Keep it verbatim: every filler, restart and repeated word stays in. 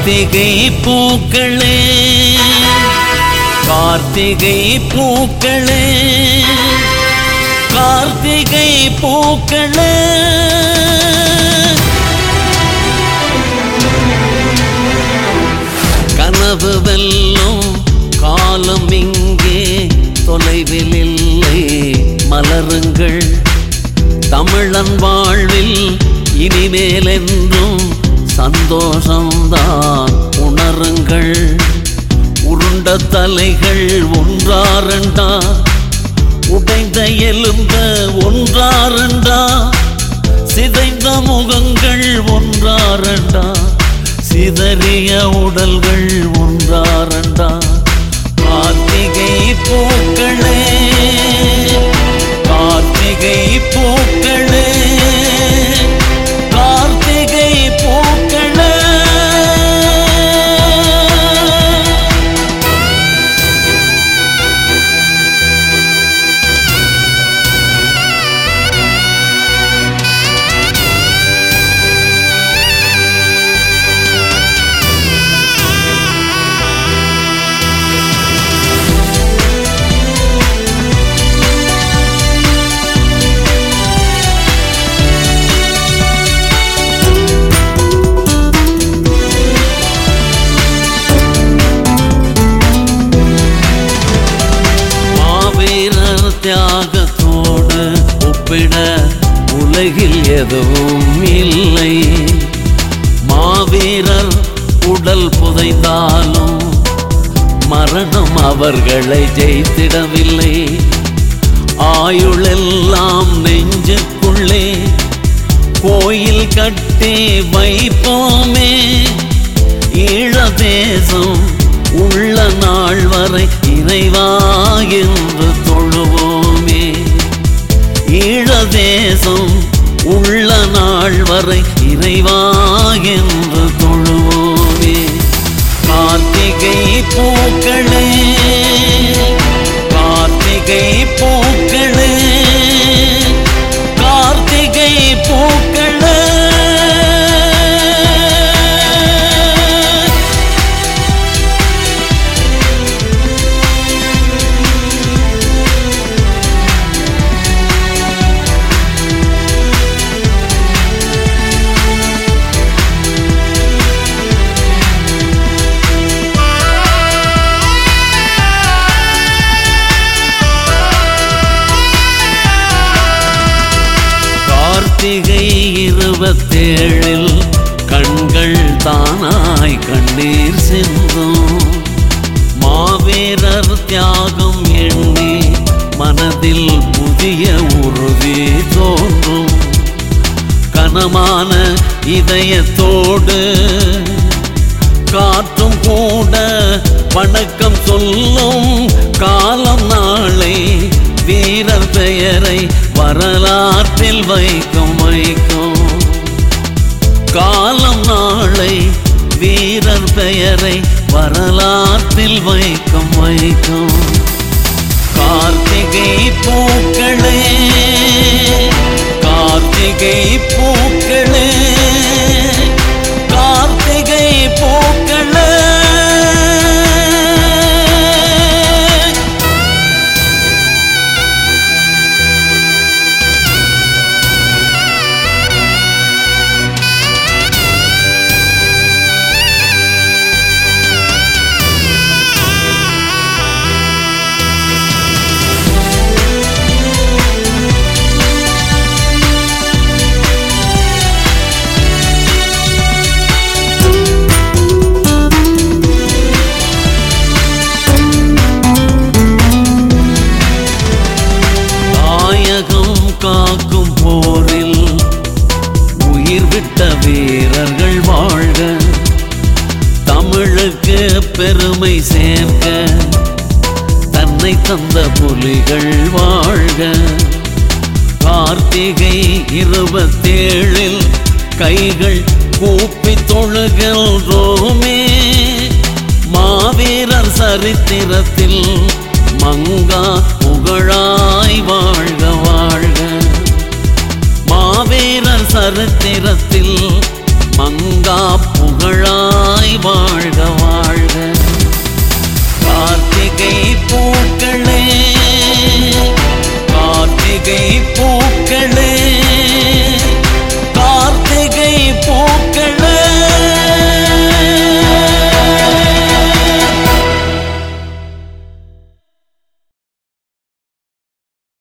கார்த்திகை பூக்களே கார்த்திகை பூக்களே கார்த்திகை பூக்களே கனவு வெல்லும் காலம் இங்கே தொலைவில் இல்லை மலருங்கள் தமிழன் வாழ்வில் இனிமேல் என்றும் சந்தோஷம்தான் உணருங்கள் உருண்ட தலைகள் ஒன்றாரண்டா உடைந்த எலும்ப ஒன்றாரண்டா சிதைந்த முகங்கள் ஒன்றாரண்டா சிதறிய உடல்கள் ஒன்றாரண்டா கார்த்திகை பூக்களே கார்த்திகை பூக்களே கார்த்திகை பூக்களே தியாகத்தோடு ஒப்பிட உலகில் எதுவும் இல்லை மாவீரர் உடல் புதைந்தாலும் மரணம் அவர்களை ஜெயித்திடவில்லை ஆயுளெல்லாம் நெஞ்சுக்குள்ளே கோயில் கட்டி வைப்போமே ஈழ தேசம் உள்ள நாள் வரை இறைவா என்று தொழுவோமே ஈழ தேசம் உள்ள நாள் வரை இறைவா என்று தொழுவோமே கார்த்திகை பூக்களே கார்த்திகை பூக்களே கார்த்திகை பூக்களே கார்த்திகை இருபத்தேழில் கண்கள் தானாய் கண்ணீர் சிந்தும் மாவீரர் தியாகம் எண்ணி மனதில் புதிய உறுதி தோன்றும் கனமான இதயத்தோடு காற்றும் கூட வணக்கம் சொல்லும் காலம் நாளை வீரர் பெயரை வரலாற்றில் வைக்கும் வைக்கும் காலம் நாளை வீரர் பெயரை வரலாற்றில் வைக்கும் வைக்கும் கார்த்திகை பூக்களே கார்த்திகை பூக்களே கார்த்திகை பூக்களே காக்கும் போரில் உயிர் விட்ட வீரர்கள் வாழ்க தமிழுக்கு பெருமை சேர்க்க தன்னை தந்த புலிகள் வாழ்க கார்த்திகை இருபத்தேழில் கைகள் கூப்பி தொழுகின்றோமே மாவீரர் சரித்திரத்தில் மங்கா புகழாய் வாழ்க வாழ்க மாவீரர் சரித்திரத்தில் மங்கா புகழாய் வாழ்க வாழ்க. கார்த்திகை பூக்களே, கார்த்திகை பூ